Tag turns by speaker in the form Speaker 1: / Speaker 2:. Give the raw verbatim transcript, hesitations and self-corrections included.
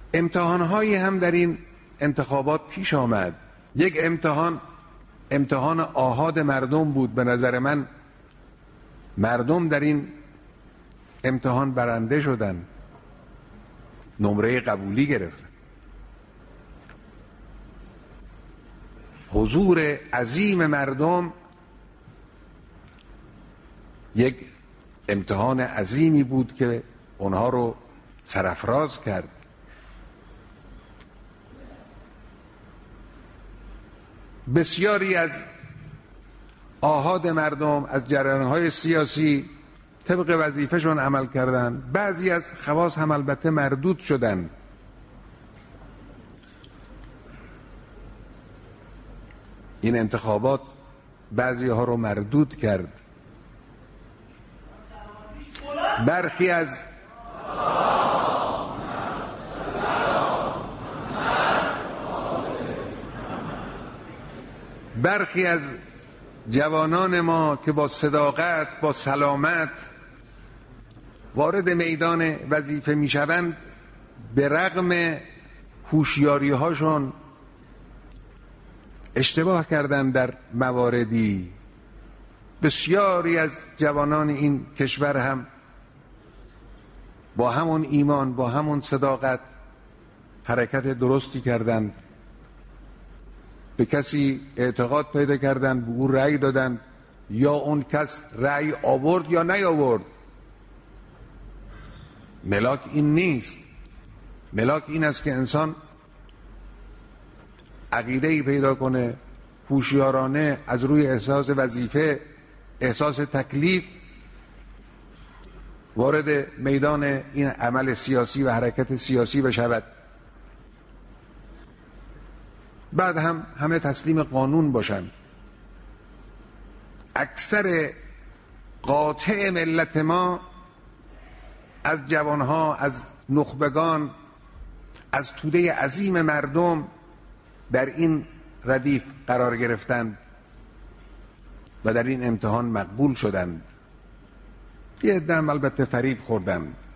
Speaker 1: امتحانهایی هم در این انتخابات پیش آمد. یک امتحان امتحان آحاد مردم بود. به نظر من مردم در این امتحان برنده شدن، نمره قبولی گرفتن. حضور عظیم مردم یک امتحان عظیمی بود که اونها رو سرافراز کرد. بسیاری از آحاد مردم از جریان‌های سیاسی طبق وظیفه‌شون عمل کردند. بعضی از خواص هم البته مردود شدند. این انتخابات بعضی ها رو مردود کرد. برخی از برخی از جوانان ما که با صداقت، با سلامت وارد میدان وظیفه میشوند، به رغم هوشیاری هاشون اشتباه کردند در مواردی. بسیاری از جوانان این کشور هم با همون ایمان، با همون صداقت حرکت درستی کردند. به کسی اعتقاد پیدا کردند، به او رأی دادند، یا اون کس رأی آورد یا نیاورد. ملاک این نیست. ملاک این است که انسان عقیده‌ای پیدا کنه، هوشیارانه از روی احساس وظیفه، احساس تکلیف وارد میدان این عمل سیاسی و حرکت سیاسی بشود. بعد هم همه تسلیم قانون باشن. اکثر قاطع ملت ما از جوانها، از نخبگان، از توده عظیم مردم در این ردیف قرار گرفتند و در این امتحان مقبول شدند. یه عده هم البته فریب خوردند.